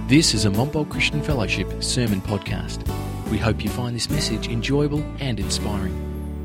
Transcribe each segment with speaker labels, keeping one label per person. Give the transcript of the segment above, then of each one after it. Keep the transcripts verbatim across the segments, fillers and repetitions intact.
Speaker 1: This is a Montbult Christian Fellowship sermon podcast. We hope you find this message enjoyable and inspiring.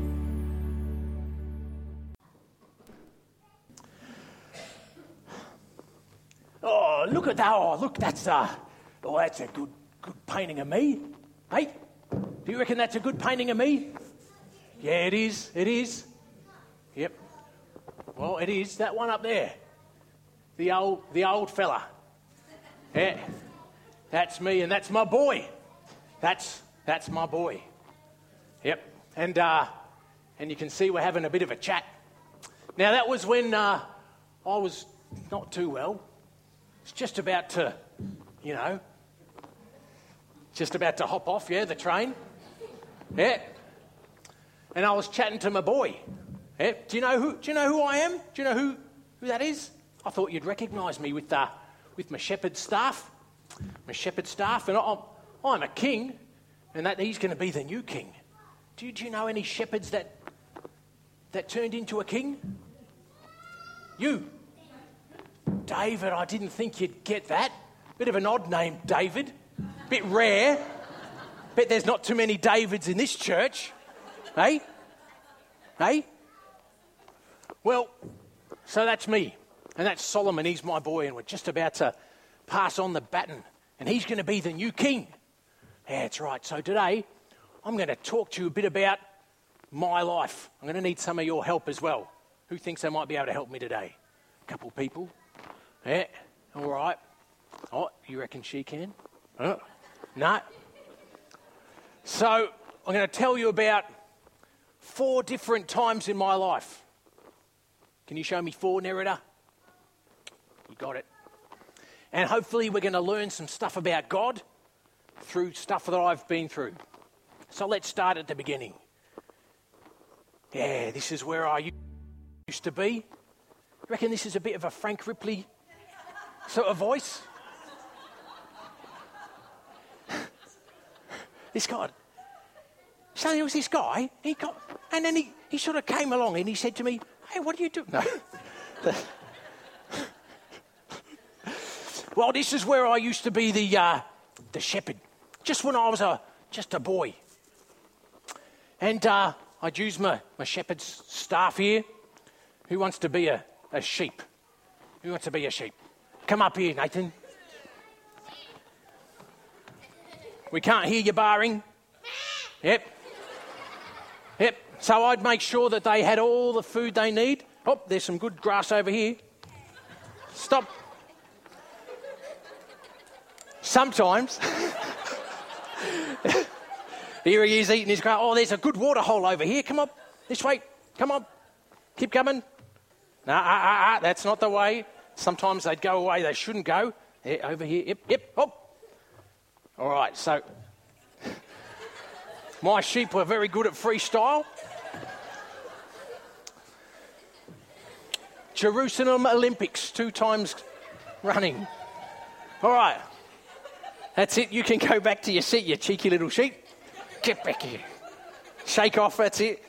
Speaker 2: Oh, look at that. Oh, look, that's, uh, oh, that's a good good painting of me. Hey, do you reckon that's a good painting of me? Yeah, it is. It is. Yep. Well, it is. That one up there. The old, the old fella. Yeah. That's me, and that's my boy. That's that's my boy. Yep. And uh, and you can see we're having a bit of a chat. Now, that was when uh, I was not too well. It's just about to, you know, just about to hop off, yeah, the train. Yeah. And I was chatting to my boy. Yeah. Do you know who? Do you know who I am? Do you know who, who that is? I thought you'd recognise me with uh, with my shepherd staff. My shepherd staff, and I'm, I'm a king, and that he's going to be the new king. Do you, do you know any shepherds that that turned into a king? You, David. I didn't think you'd get that. Bit of an odd name, David. Bit rare. Bet there's not too many Davids in this church. Hey, hey. Well, so that's me, and that's Solomon. He's my boy, and we're just about to pass on the baton, and he's going to be the new king. Yeah, that's right. So today, I'm going to talk to you a bit about my life. I'm going to need some of your help as well. Who thinks they might be able to help me today? A couple of people. Yeah, all right. Oh, you reckon she can? Oh, no. So I'm going to tell you about four different times in my life. Can you show me four, Nerida? You got it. And hopefully we're going to learn some stuff about God through stuff that I've been through. So let's start at the beginning. Yeah, this is where I used to be. You reckon this is a bit of a Frank Ripley sort of voice? This guy. So there was this guy, he got, and then he, he sort of came along and he said to me, hey, what are you doing? No. Well, this is where I used to be the uh, the shepherd, just when I was a just a boy. And uh, I'd use my, my shepherd's staff here. Who wants to be a, a sheep? Who wants to be a sheep? Come up here, Nathan. We can't hear you barring. Yep. Yep. So I'd make sure that they had all the food they need. Oh, there's some good grass over here. Stop. Sometimes, here he is eating his grass. Oh, there's a good water hole over here. Come on, this way. Come on, keep coming. No, ah, ah, ah, that's not the way. Sometimes they'd go away they shouldn't go. Yeah, over here. Yep, yep. Oh. All right. So my sheep were very good at freestyle. Jerusalem Olympics, two times running. All right. That's it. You can go back to your seat, you cheeky little sheep. Get back here. Shake off, that's it.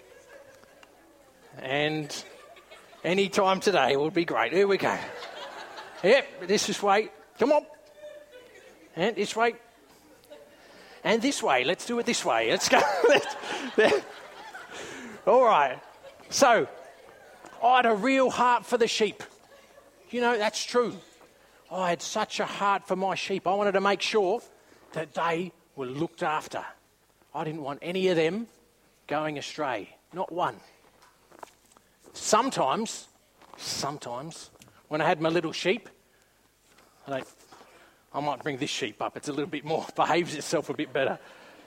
Speaker 2: And any time today will be great. Here we go. Yep, this is way. Come on. And this way. And this way. Let's do it this way. Let's go. All right. So, I had a real heart for the sheep. You know, that's true. I had such a heart for my sheep. I wanted to make sure that they were looked after. I didn't want any of them going astray. Not one. Sometimes, sometimes, when I had my little sheep, I, I might bring this sheep up. It's a little bit more, behaves itself a bit better.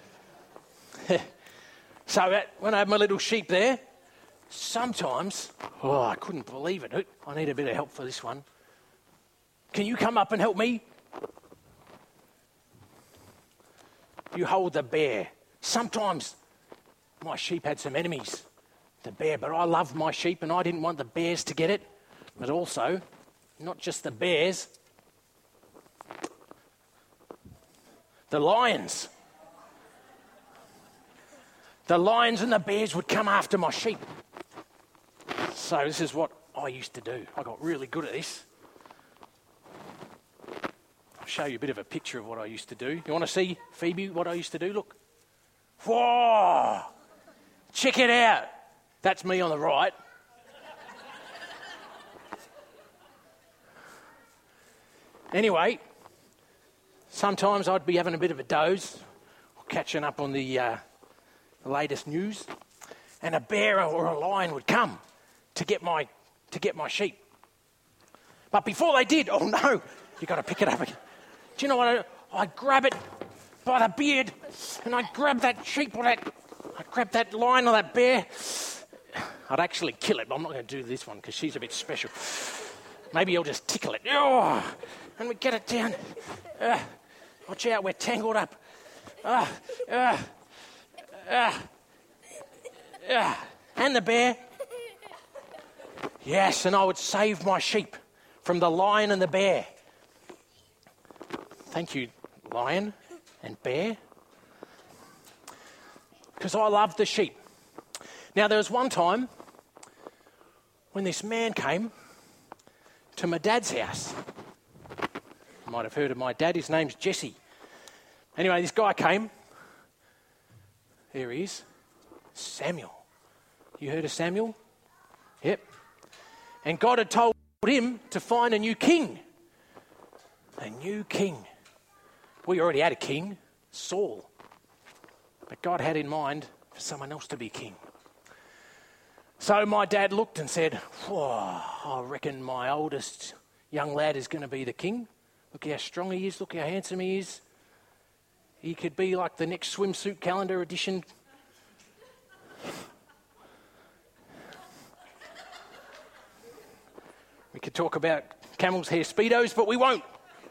Speaker 2: So that, when I had my little sheep there, sometimes, oh, I couldn't believe it. I need a bit of help for this one. Can you come up and help me? You hold the bear. Sometimes my sheep had some enemies, the bear, but I loved my sheep and I didn't want the bears to get it. But also, not just the bears, the lions. The lions and the bears would come after my sheep. So this is what I used to do. I got really good at this. I'll show you a bit of a picture of what I used to do. You want to see, Phoebe, what I used to do? Look. Whoa! Check it out. That's me on the right. Anyway, sometimes I'd be having a bit of a doze, or catching up on the, uh, the latest news, and a bear or a lion would come to get my to get my sheep. But before they did, oh no, you got to pick it up again. Do you know what? I, I'd grab it by the beard, and I'd grab that sheep or that, I'd grab that lion or that bear. I'd actually kill it, but I'm not going to do this one because she's a bit special. Maybe I'll just tickle it. Oh, and we get it down. Uh, watch out, we're tangled up. Uh, uh, uh, uh, and the bear. Yes, and I would save my sheep from the lion and the bear. Thank you, lion and bear. Because I love the sheep. Now, there was one time when this man came to my dad's house. You might have heard of my dad. His name's Jesse. Anyway, this guy came. There he is. Samuel. You heard of Samuel? Yep. And God had told him to find a new king. A new king. We already had a king, Saul. But God had in mind for someone else to be king. So my dad looked and said, whoa, I reckon my oldest young lad is going to be the king. Look how strong he is. Look how handsome he is. He could be like the next swimsuit calendar edition. We could talk about camel's hair Speedos, but we won't.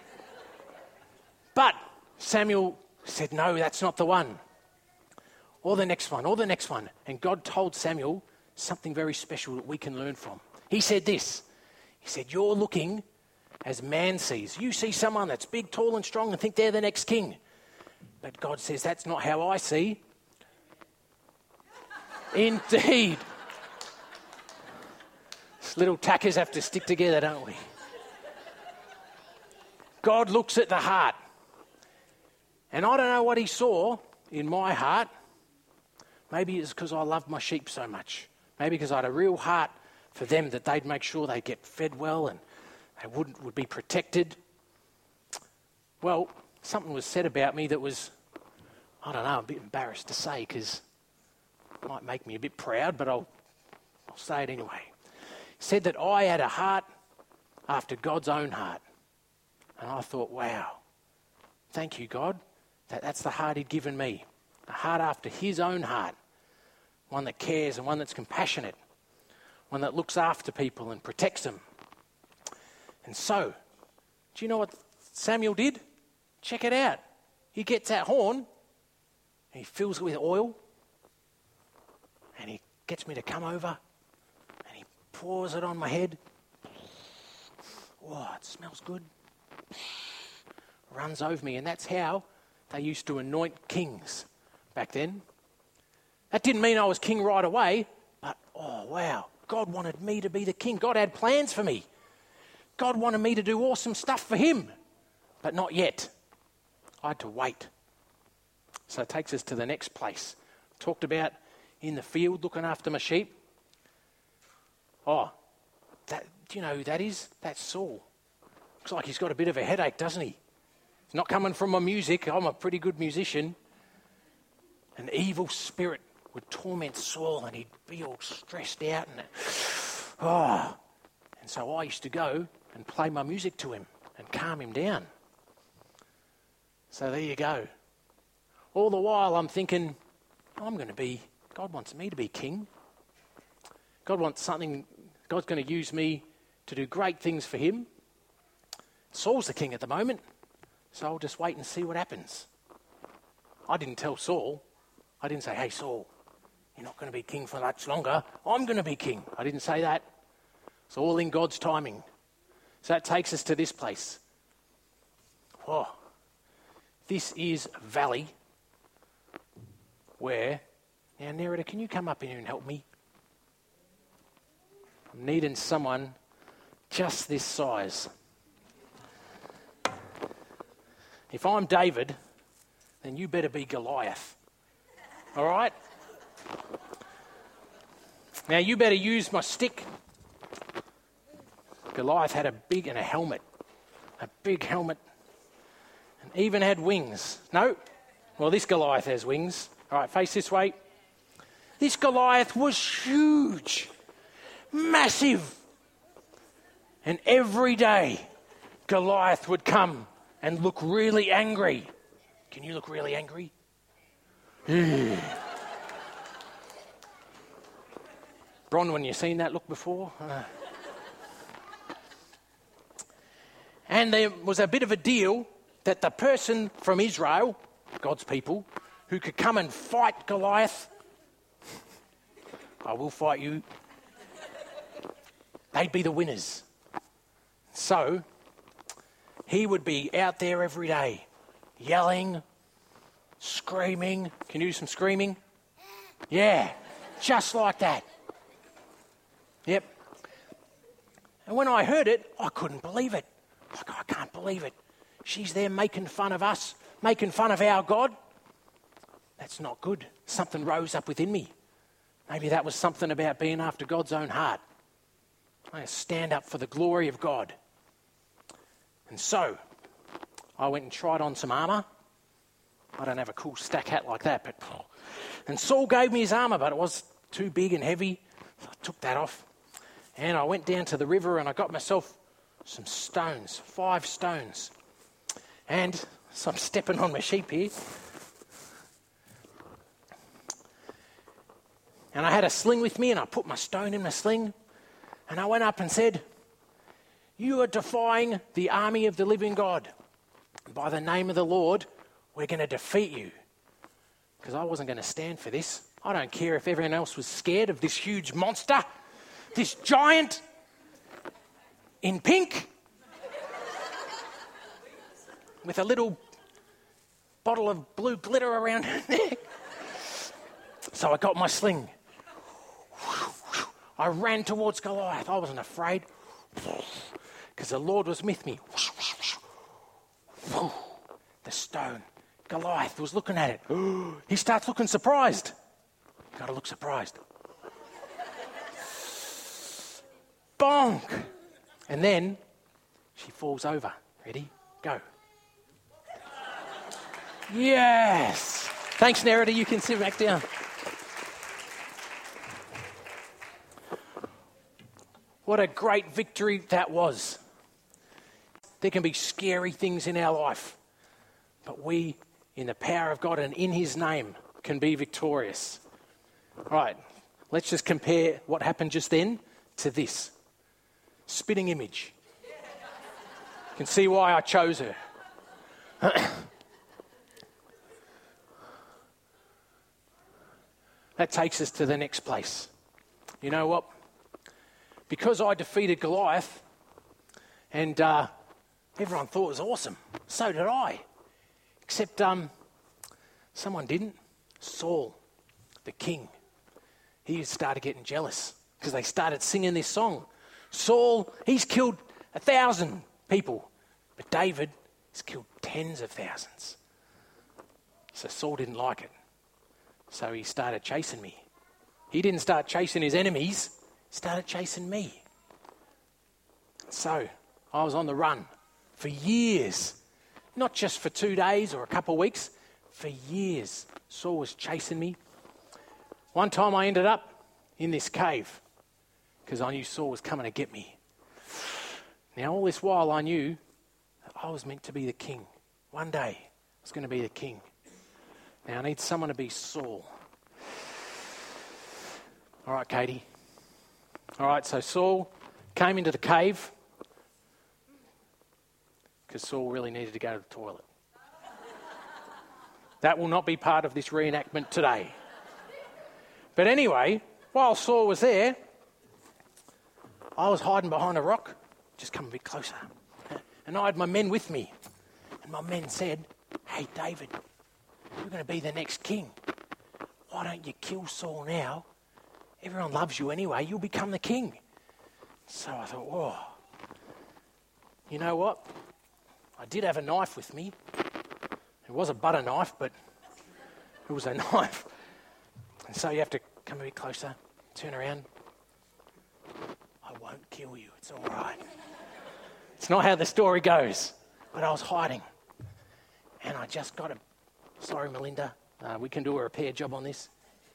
Speaker 2: But Samuel said, no, that's not the one. Or the next one, or the next one. And God told Samuel something very special that we can learn from. He said this. He said, you're looking as man sees. You see someone that's big, tall and strong and think they're the next king. But God says, that's not how I see. Indeed. These little tackers have to stick together, don't we? God looks at the heart. And I don't know what he saw in my heart. Maybe it's because I loved my sheep so much. Maybe because I had a real heart for them, that they'd make sure they get fed well and they wouldn't would be protected. Well, something was said about me that was, I don't know, I'm a bit embarrassed to say because it might make me a bit proud, but I'll, I'll say it anyway. Said that I had a heart after God's own heart. And I thought, wow, thank you, God, that that's the heart he'd given me. A heart after his own heart. One that cares and one that's compassionate. One that looks after people and protects them. And so, do you know what Samuel did? Check it out. He gets that horn and he fills it with oil and he gets me to come over and he pours it on my head. Oh, it smells good. Runs over me, and that's how they used to anoint kings back then. That didn't mean I was king right away, but oh wow, God wanted me to be the king. God had plans for me. God wanted me to do awesome stuff for him, but not yet. I had to wait. So it takes us to the next place. Talked about in the field looking after my sheep. Oh, that, do you know who that is? That's Saul. Looks like he's got a bit of a headache, doesn't he? It's not coming from my music. I'm a pretty good musician. An evil spirit would torment Saul and he'd be all stressed out. And oh, and so I used to go and play my music to him and calm him down. So there you go. All the while I'm thinking, I'm going to be, God wants me to be king. God wants something, God's going to use me to do great things for him. Saul's the king at the moment, so I'll just wait and see what happens. I didn't tell Saul. I didn't say, hey, Saul, you're not going to be king for much longer. I'm going to be king. I didn't say that. It's all in God's timing. So that takes us to this place. Oh, this is a valley where... Now, Nerida, can you come up here and help me? I'm needing someone just this size. if I'm David, then you better be Goliath. All right? Now, you better use my stick. Goliath had a big and a helmet. A big helmet. And even had wings. No? Well, this Goliath has wings. All right, face this way. This Goliath was huge. Massive. And every day, Goliath would come and look really angry. Can you look really angry? Bronwyn, you seen that look before? Uh. And there was a bit of a deal that the person from Israel, God's people, who could come and fight Goliath, I will fight you, they'd be the winners. So, he would be out there every day, yelling, screaming. Can you do some screaming? Yeah, just like that. Yep. And when I heard it, I couldn't believe it. Like, I can't believe it. She's there making fun of us, making fun of our God. That's not good. Something rose up within me. Maybe that was something about being after God's own heart. I stand up for the glory of God. And so, I went and tried on some armour. I don't have a cool stack hat like that, but... And Saul gave me his armour, but it was too big and heavy. So I took that off. And I went down to the river and I got myself some stones, five stones. And so I'm stepping on my sheep here. And I had a sling with me and I put my stone in my sling. And I went up and said, you are defying the army of the living God. By the name of the Lord, we're going to defeat you. Because I wasn't going to stand for this. I don't care if everyone else was scared of this huge monster, this giant in pink with a little bottle of blue glitter around her neck. So I got my sling. I ran towards Goliath. I wasn't afraid because the Lord was with me. The stone. Goliath was looking at it. He starts looking surprised. Got to look surprised. Bonk! And then she falls over. Ready? Go. Yes! Thanks, Nerida. You can sit back down. What a great victory that was. There can be scary things in our life, but we, in the power of God and in His name, can be victorious. All right, let's just compare what happened just then to this. Spitting image. You can see why I chose her. That takes us to the next place. You know what? Because I defeated Goliath, and uh, everyone thought it was awesome. So did I. Except um, someone didn't. Saul, the king. He started getting jealous because they started singing this song. Saul, he's killed a thousand people, but David has killed tens of thousands. So Saul didn't like it. So he started chasing me. He didn't start chasing his enemies. He started chasing me. So I was on the run for years. Not just for two days or a couple of weeks. For years. Saul was chasing me. One time I ended up in this cave because I knew Saul was coming to get me. Now all this while I knew that I was meant to be the king. One day I was going to be the king. Now I need someone to be Saul. All right, Katie. All right, so Saul came into the cave because Saul really needed to go to the toilet. That will not be part of this reenactment today. But anyway, while Saul was there, I was hiding behind a rock. Just come a bit closer. And I had my men with me. And my men said, hey, David, you're going to be the next king. Why don't you kill Saul now? Everyone loves you anyway. You'll become the king. So I thought, whoa. You know what? I did have a knife with me. It was a butter knife, but it was a knife. And so you have to come a bit closer, turn around. I won't kill you, it's all right. It's not how the story goes, but I was hiding. And I just got a, sorry Melinda, uh, we can do a repair job on this.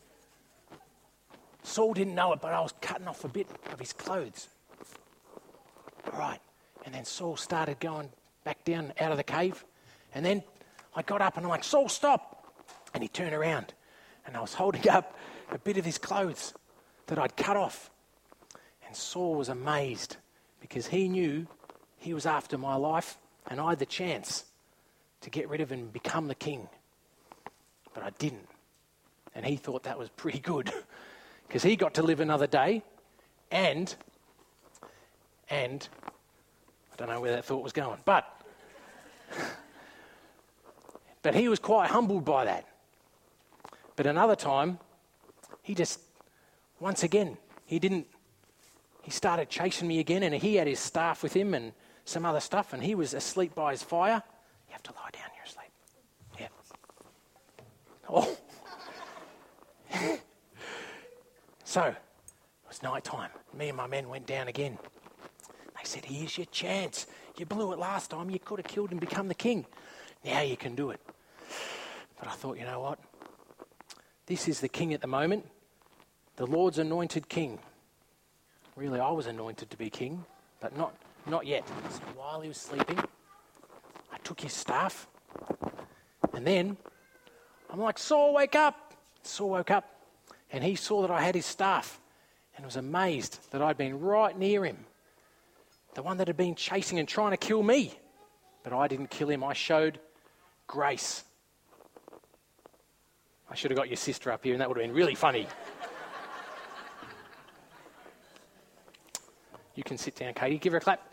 Speaker 2: Saul didn't know it, but I was cutting off a bit of his clothes. All right. And then Saul started going back down out of the cave. And then I got up and I'm like, Saul, stop. And he turned around. And I was holding up a bit of his clothes that I'd cut off. And Saul was amazed because he knew he was after my life and I had the chance to get rid of him and become the king. But I didn't. And he thought that was pretty good because he got to live another day and, and, I don't know where that thought was going, but, but he was quite humbled by that. But another time, he just, once again, he didn't, he started chasing me again and he had his staff with him and some other stuff and he was asleep by his fire. You have to lie down, you're asleep. Yeah. Oh. So, it was night time. Me and my men went down again. They said, here's your chance. You blew it last time. You could have killed and become the king. Now you can do it. But I thought, you know what? This is the king at the moment. The Lord's anointed king. Really, I was anointed to be king, but not, not yet. So while he was sleeping, I took his staff. And then, I'm like, Saul, wake up. Saul woke up. And he saw that I had his staff and was amazed that I'd been right near him. The one that had been chasing and trying to kill me. But I didn't kill him. I showed grace. I should have got your sister up here and that would have been really funny. You can sit down, Katie. Give her a clap.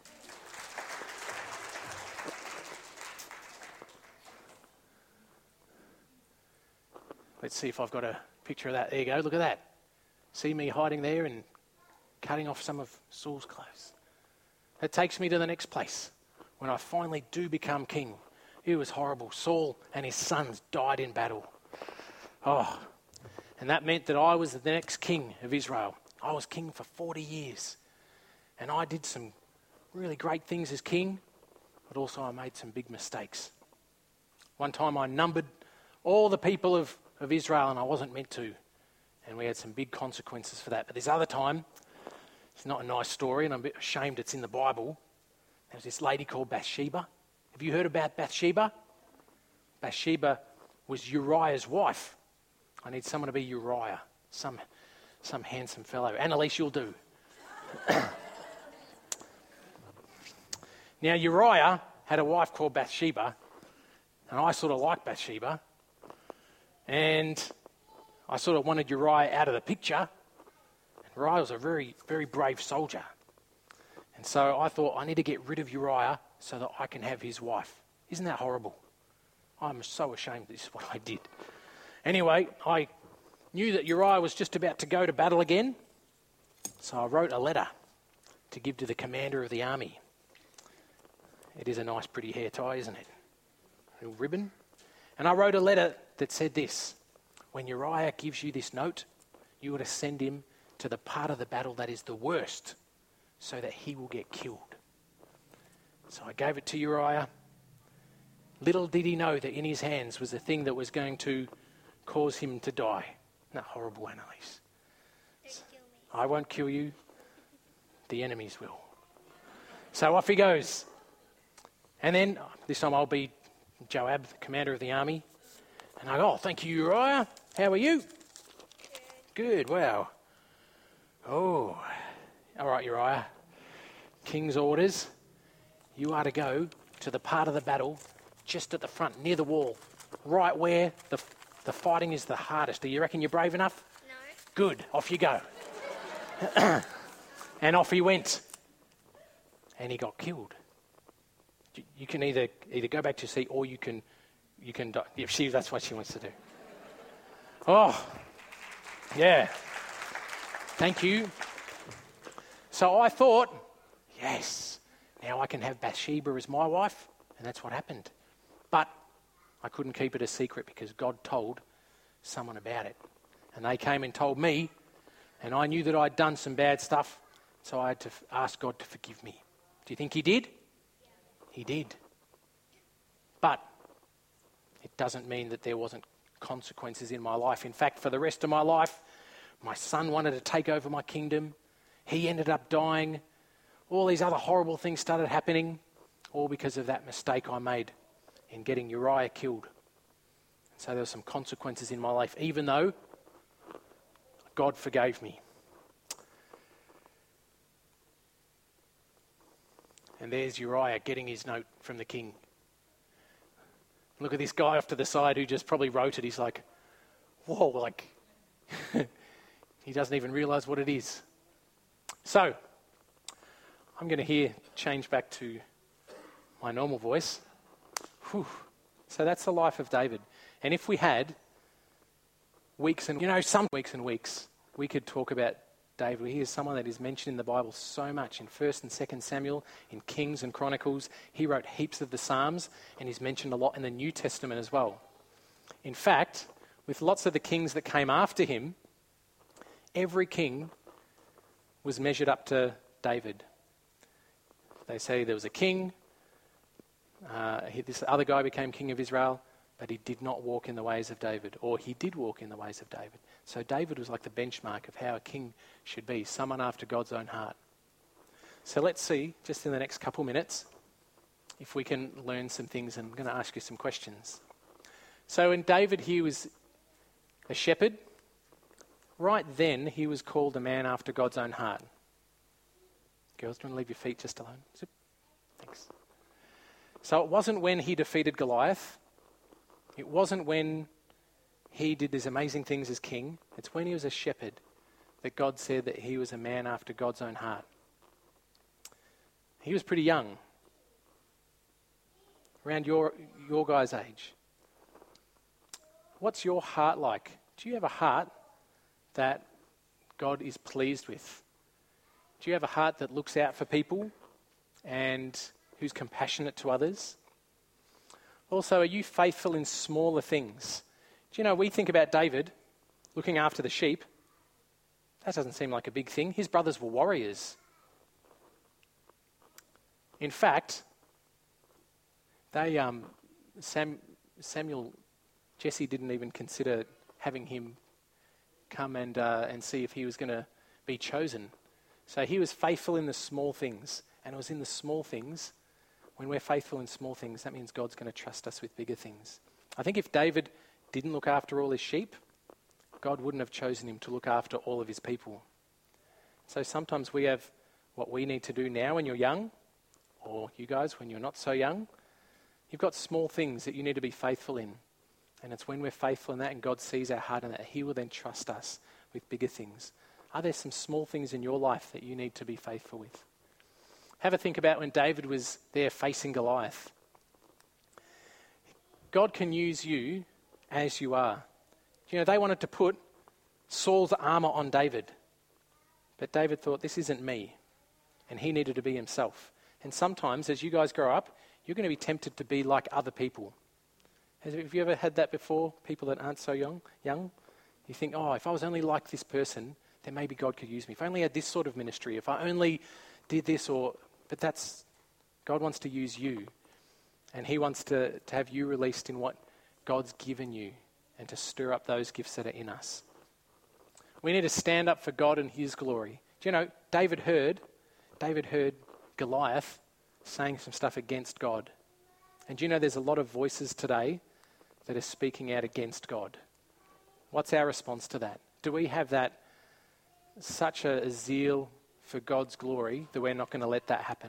Speaker 2: Let's see if I've got a picture of that. There you go. Look at that. See me hiding there and cutting off some of Saul's clothes. That takes me to the next place. When I finally do become king. It was horrible. Saul and his sons died in battle. Oh, and that meant that I was the next king of Israel. I was king for forty years. And I did some really great things as king, but also I made some big mistakes. One time I numbered all the people of of Israel and I wasn't meant to. And we had some big consequences for that. But this other time, it's not a nice story and I'm a bit ashamed it's in the Bible. There was this lady called Bathsheba. Have you heard about Bathsheba? Bathsheba was Uriah's wife. I need someone to be Uriah. Some, some handsome fellow. Annalise, you'll do. Now Uriah had a wife called Bathsheba and I sort of liked Bathsheba. And I sort of wanted Uriah out of the picture. And Uriah was a very, very brave soldier. And so I thought, I need to get rid of Uriah so that I can have his wife. Isn't that horrible? I'm so ashamed this is what I did. Anyway, I knew that Uriah was just about to go to battle again. So I wrote a letter to give to the commander of the army. It is a nice, pretty hair tie, isn't it? A little ribbon. And I wrote a letter that said this: when Uriah gives you this note, you are to send him to the part of the battle that is the worst, so that he will get killed. So I gave it to Uriah. Little did he know that in his hands was the thing that was going to cause him to die. Not horrible, Annalise.
Speaker 3: Don't kill me.
Speaker 2: I won't kill you. The enemies will. So off he goes. And then this time I'll be Joab, the commander of the army. And I go, oh, thank you, Uriah. How are you?
Speaker 3: Good.
Speaker 2: Good, wow. Oh, all right, Uriah. King's orders. You are to go to the part of the battle just at the front, near the wall, right where the the fighting is the hardest. Do you reckon you're brave enough?
Speaker 3: No.
Speaker 2: Good, off you go. And off he went. And he got killed. You, you can either either go back to your seat or you can you can die. If she that's what she wants to do. Oh, yeah. Thank you. So I thought, yes, now I can have Bathsheba as my wife, and that's what happened. But I couldn't keep it a secret because God told someone about it. And they came and told me, and I knew that I'd done some bad stuff, so I had to f- ask God to forgive me. Do you think he did? Yeah. He did. But it doesn't mean that there wasn't consequences in my life. In fact, for the rest of my life, my son wanted to take over my kingdom. He ended up dying. All these other horrible things started happening, all because of that mistake I made in getting Uriah killed. So there were some consequences in my life, even though God forgave me. And there's Uriah getting his note from the king. Look at this guy off to the side who just probably wrote it. He's like, whoa, like, he doesn't even realise what it is. So, I'm going to here change back to my normal voice. Whew. So that's the life of David. And if we had weeks and, you know, some weeks and weeks, we could talk about David. He is someone that is mentioned in the Bible so much, in First and Second Samuel, in Kings and Chronicles. He wrote heaps of the Psalms, and he's mentioned a lot in the New Testament as well. In fact, with lots of the kings that came after him, every king was measured up to David. They say there was a king, uh, he, this other guy became king of Israel, but he did not walk in the ways of David, or he did walk in the ways of David. So David was like the benchmark of how a king should be, someone after God's own heart. So let's see, just in the next couple minutes, if we can learn some things, and I'm going to ask you some questions. So when David here was a shepherd, right then he was called a man after God's own heart. Girls, do you want to leave your feet just alone? Zip. Thanks. So it wasn't when he defeated Goliath. It wasn't when he did these amazing things as king. It's when he was a shepherd that God said that he was a man after God's own heart. He was pretty young, around your your guys' age. What's your heart like? Do you have a heart that God is pleased with? Do you have a heart that looks out for people and who's compassionate to others? Also, are you faithful in smaller things? Do you know, we think about David looking after the sheep. That doesn't seem like a big thing. His brothers were warriors. In fact, they um, Sam, Samuel, Jesse didn't even consider having him come and uh, and see if he was going to be chosen. So he was faithful in the small things, and it was in the small things. When we're faithful in small things, that means God's going to trust us with bigger things. I think if David didn't look after all his sheep, God wouldn't have chosen him to look after all of his people. So sometimes we have what we need to do now when you're young, or you guys when you're not so young. You've got small things that you need to be faithful in. And it's when we're faithful in that and God sees our heart in that, he will then trust us with bigger things. Are there some small things in your life that you need to be faithful with? Have a think about when David was there facing Goliath. God can use you as you are. You know, they wanted to put Saul's armor on David. But David thought, this isn't me. And he needed to be himself. And sometimes, as you guys grow up, you're going to be tempted to be like other people. Have you ever had that before? People that aren't so young, young? You think, oh, if I was only like this person, then maybe God could use me. If I only had this sort of ministry, if I only did this or... But that's, God wants to use you. And he wants to, to have you released in what God's given you and to stir up those gifts that are in us. We need to stand up for God and his glory. Do you know, David heard, David heard Goliath saying some stuff against God. And do you know there's a lot of voices today that are speaking out against God? What's our response to that? Do we have that such a, a zeal for God's glory that we're not going to let that happen?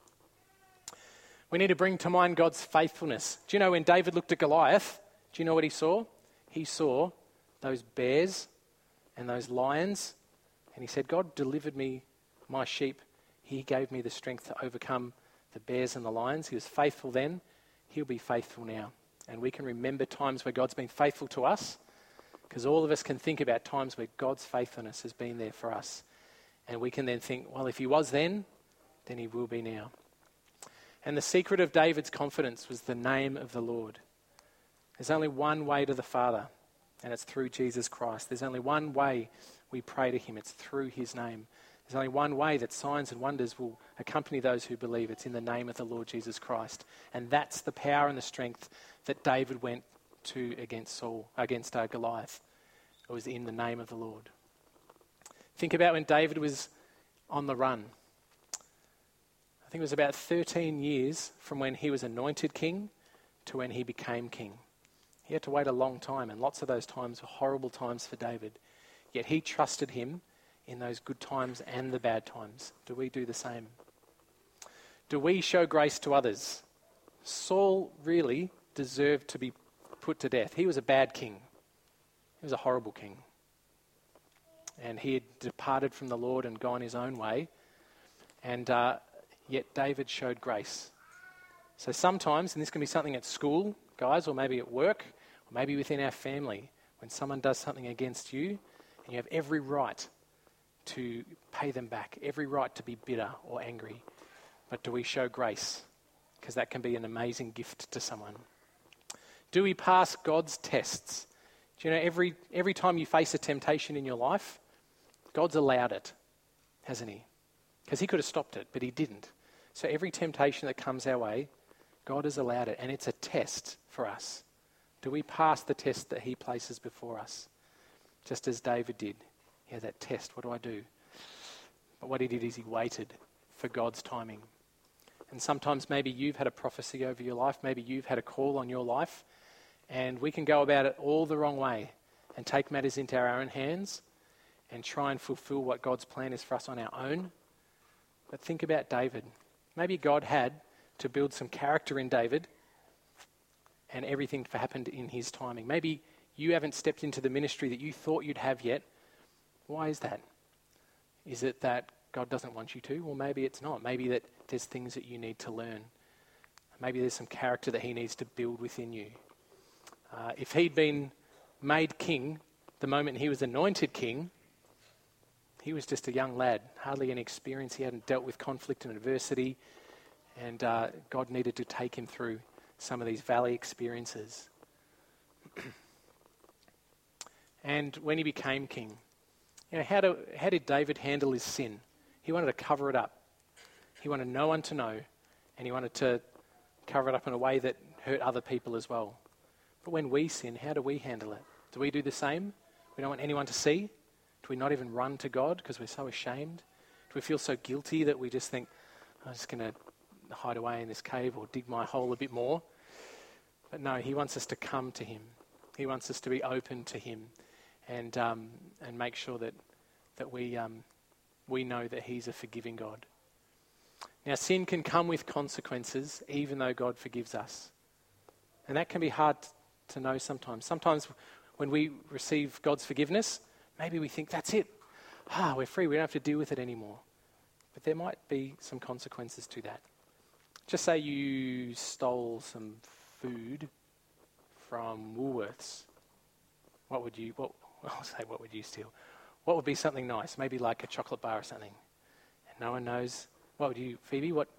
Speaker 2: We need to bring to mind God's faithfulness. Do you know when David looked at Goliath, do you know what he saw? He saw those bears and those lions, and he said, God delivered me my sheep. He gave me the strength to overcome the bears and the lions. He was faithful then. He'll be faithful now. And we can remember times where God's been faithful to us, because all of us can think about times where God's faithfulness has been there for us. And we can then think, well, if he was then, then he will be now. And the secret of David's confidence was the name of the Lord.
Speaker 4: There's only one way to the Father, and it's through Jesus Christ. There's only one way we pray to him. It's through his name. There's only one way that signs and wonders will accompany those who believe. It's in the name of the Lord Jesus Christ. And that's the power and the strength that David went to against Saul, against uh, Goliath. It was in the name of the Lord. Think about when David was on the run. I think it was about thirteen years from when he was anointed king to when he became king. He had to wait a long time, and lots of those times were horrible times for David. Yet he trusted him in those good times and the bad times. Do we do the same? Do we show grace to others? Saul really deserved to be put to death. He was a bad king. He was a horrible king. And he had departed from the Lord and gone his own way. And uh, yet David showed grace. So sometimes, and this can be something at school, guys, or maybe at work, or maybe within our family, when someone does something against you, and you have every right to pay them back, every right to be bitter or angry. But do we show grace? Because that can be an amazing gift to someone. Do we pass God's tests? Do you know, every every time you face a temptation in your life, God's allowed it, hasn't he? Because he could have stopped it, but he didn't. So every temptation that comes our way, God has allowed it, and it's a test for us. Do we pass the test that he places before us? Just as David did. He had that test, what do I do? But what he did is he waited for God's timing. And sometimes maybe you've had a prophecy over your life, maybe you've had a call on your life, and we can go about it all the wrong way and take matters into our own hands and try and fulfill what God's plan is for us on our own. But think about David. Maybe God had to build some character in David, and everything happened in his timing. Maybe you haven't stepped into the ministry that you thought you'd have yet. Why is that? Is it that God doesn't want you to? Or maybe it's not. Maybe that there's things that you need to learn. Maybe there's some character that he needs to build within you. Uh, if he'd been made king the moment he was anointed king, he was just a young lad, hardly any experience. He hadn't dealt with conflict and adversity, and uh, God needed to take him through some of these valley experiences. And when he became king, you know, how, do, how did David handle his sin? He wanted to cover it up. He wanted no one to know, and he wanted to cover it up in a way that hurt other people as well. But when we sin, how do we handle it? Do we do the same? We don't want anyone to see? Do we not even run to God because we're so ashamed? Do we feel so guilty that we just think, I'm just going to hide away in this cave or dig my hole a bit more? But no, he wants us to come to him. He wants us to be open to him and um, and make sure that that we um, we know that he's a forgiving God. Now, sin can come with consequences, even though God forgives us. And that can be hard to know sometimes. Sometimes when we receive God's forgiveness, maybe we think, that's it. Ah, we're free. We don't have to deal with it anymore. But there might be some consequences to that. Just say you stole some food from Woolworths. What would you, what, I'll say what would you steal? What would be something nice? Maybe like a chocolate bar or something. And no one knows. What would you, Phoebe, what?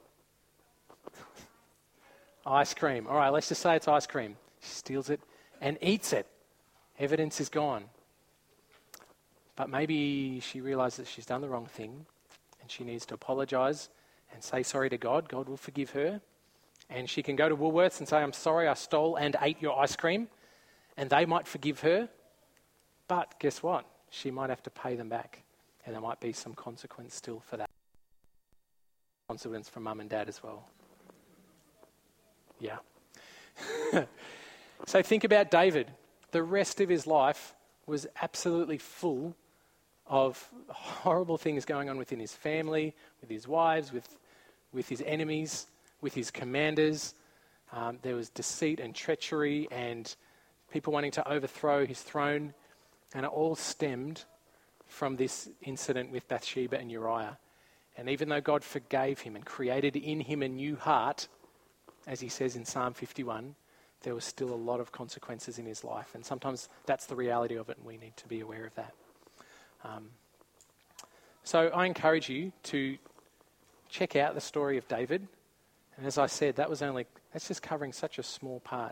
Speaker 4: Ice cream. All right, let's just say it's ice cream. She steals it and eats it. Evidence is gone. But maybe she realizes that she's done the wrong thing and she needs to apologize and say sorry to God. God will forgive her. And she can go to Woolworths and say, I'm sorry I stole and ate your ice cream. And they might forgive her. But guess what? She might have to pay them back. And there might be some consequence still for that. Consequence from mum and dad as well. Yeah. So think about David. The rest of his life was absolutely full of horrible things going on within his family, with his wives, with with his enemies, with his commanders. Um, there was deceit and treachery and people wanting to overthrow his throne. And it all stemmed from this incident with Bathsheba and Uriah. And even though God forgave him and created in him a new heart, as he says in Psalm fifty-one, there was still a lot of consequences in his life. And sometimes that's the reality of it, and we need to be aware of that. Um, so I encourage you to check out the story of David. And as I said, that was only, that's just covering such a small part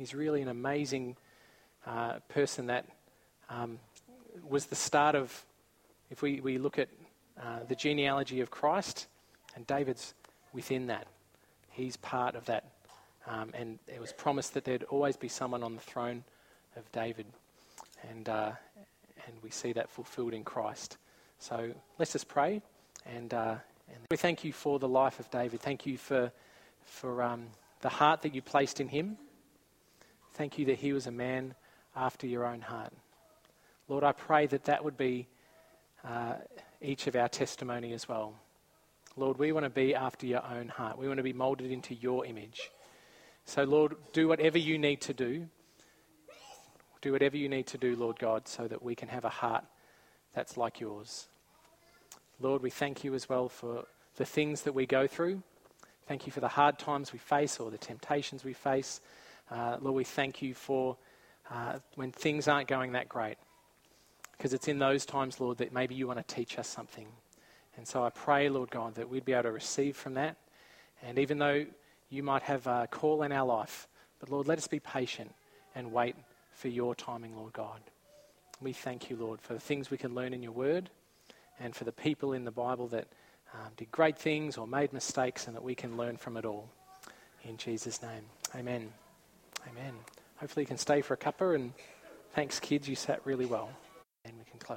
Speaker 4: He's really an amazing uh, person that um, was the start of, if we, we look at uh, the genealogy of Christ, and David's within that. He's part of that. Um, and it was promised that there'd always be someone on the throne of David. And uh, and we see that fulfilled in Christ. So let's just pray. And, uh, and we thank you for the life of David. Thank you for, for um, the heart that you placed in him. Thank you that he was a man after your own heart. Lord, I pray that that would be uh, each of our testimony as well. Lord, we want to be after your own heart. We want to be molded into your image. So, Lord, do whatever you need to do. Do whatever you need to do, Lord God, so that we can have a heart that's like yours. Lord, we thank you as well for the things that we go through. Thank you for the hard times we face or the temptations we face. Uh, Lord, we thank you for uh, when things aren't going that great. Because it's in those times, Lord, that maybe you want to teach us something. And so I pray, Lord God, that we'd be able to receive from that. And even though you might have a call in our life, but Lord, let us be patient and wait for your timing, Lord God. We thank you, Lord, for the things we can learn in your word and for the people in the Bible that um, did great things or made mistakes and that we can learn from it all. In Jesus' name, amen. Amen. Hopefully you can stay for a cuppa, and thanks, kids, you sat really well. And we can close.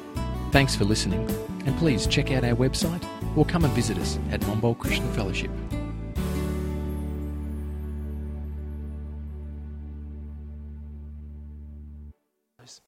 Speaker 1: Thanks for listening, and please check out our website or come and visit us at Momboll Christian Fellowship.